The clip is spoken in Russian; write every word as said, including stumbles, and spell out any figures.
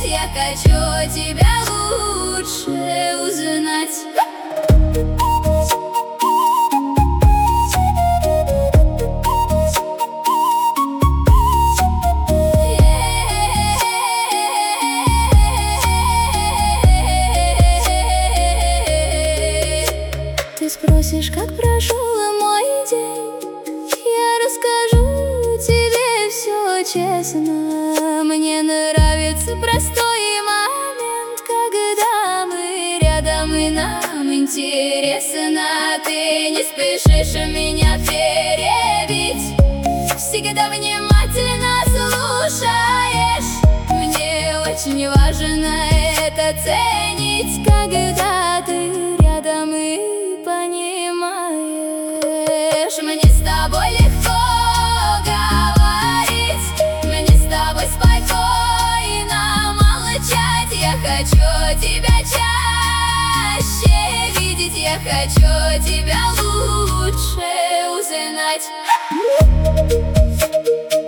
я хочу тебя лучше узнать. Ты спросишь, как прошел мой день, я расскажу тебе все честно. Мне нравится простой момент, когда мы рядом и нам интересно. Ты не спешишь меня перебить, всегда внимательно слушаешь. Мне очень важно это ценить, когда ты рядом и понимаешь. Мне с тобой легко говорить, мне с тобой спокойно молчать. Я хочу тебя чаще видеть, я хочу тебя лучше узнать.